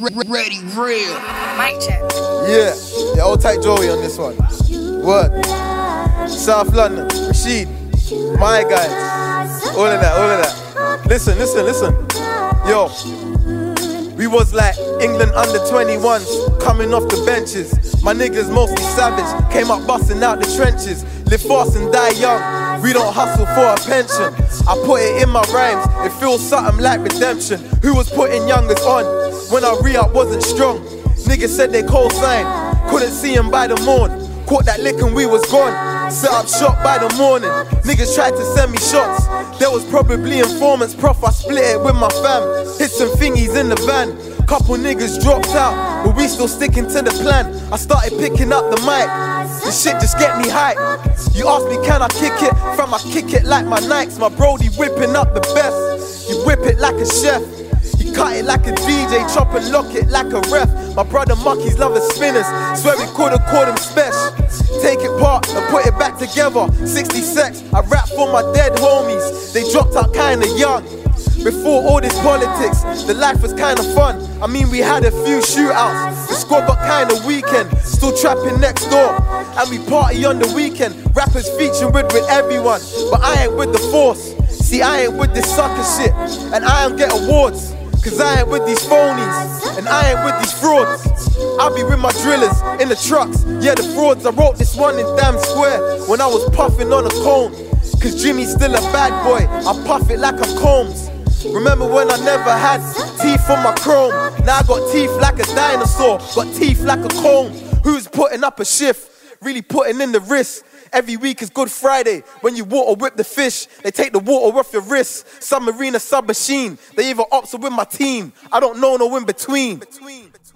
Ready, real. Mic check. Yeah, old tight Joey on this one. What? South London, Rashid, my guys, all of that. Listen. Yo, we was like England under 21s, coming off the benches. My niggas mostly savage, came up busting out the trenches. Live fast and die young, we don't hustle for a pension. I put it in my rhymes, it feels something like redemption. Who was putting youngers on when our re-up wasn't strong? Niggas said they co-signed, couldn't see him by the morn. Caught that lick and we was gone, set up shop by the morning. Niggas tried to send me shots, there was probably informants. Prof, I split it with my fam, hit some thingies in the van. Couple niggas dropped out, but we still sticking to the plan. I started picking up the mic, this shit just get me hype. You ask me can I kick it, fam I kick it like my Nikes. My brody whipping up the best, you whip it like a chef. He cut it like a DJ, chop and lock it like a ref. My brother Muckies love the spinners, swear we could've called him special. Take it apart and put it back together, 60 secs, I rap for my dead homies. They dropped out kinda young. Before all this politics, the life was kinda fun. I mean we had a few shootouts, the squad got kinda weakened. Still trapping next door, and we party on the weekend. Rappers featuring with everyone, but I ain't with the force. See I ain't with this sucker shit, and I don't get awards. Cause I ain't with these phonies, and I ain't with these frauds. I'll be with my drillers, in the trucks, yeah the frauds. I wrote this one in Damn Square, when I was puffing on a cone. Cause Jimmy's still a bad boy, I puff it like I'm Combs. Remember when I never had teeth on my chrome? Now I got teeth like a dinosaur, got teeth like a comb. Who's putting up a shift, really putting in the risk? Every week is Good Friday, when you water whip the fish. They take the water off your wrist, submarine or submachine. They either ops or with my team, I don't know no in between.